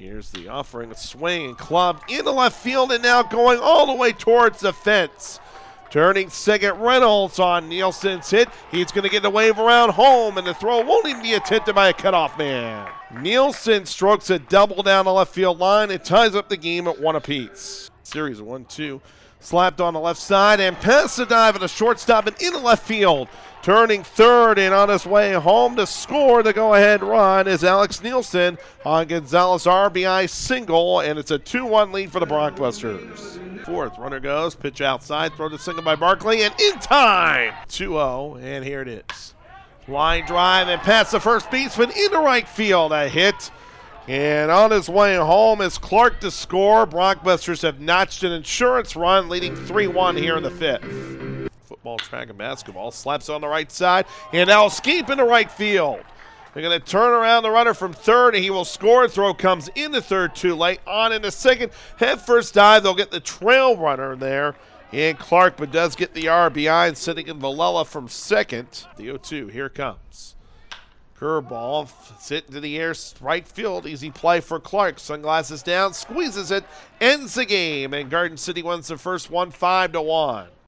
Here's the offering, a swing and clubbed into left field and now going all the way towards the fence. Turning second, Reynolds on Nielsen's hit. He's going to get the wave around home, and the throw won't even be attempted by a cutoff man. Nielsen strokes a double down the left field line and ties up the game at 1 apiece. Series of 1-2. Slapped on the left side and past the dive at a shortstop and into left field. Turning third and on his way home to score the go-ahead run is Alex Nielsen on Gonzalez RBI single, and it's a 2-1 lead for the Bronxbusters. Fourth, runner goes, pitch outside, throw to single by Barkley, and in time! 2-0, and here it is. Line drive and past the first baseman into right field, a hit. And on his way home is Clark to score. Bronxbusters have notched an insurance run, leading 3-1 here in the fifth. Football, track, and basketball. Slaps on the right side, and now escape into right field. They're going to turn around the runner from third, and he will score. Throw comes into third too late. On into second. Head first dive. They'll get the trail runner there. And Clark, but does get the RBI, and sitting in Villela from second. The 0-2, here it comes. Curveball, hit into the air, right field. Easy play for Clark. Sunglasses down, squeezes it, ends the game. And Garden City wins the first one 5-1.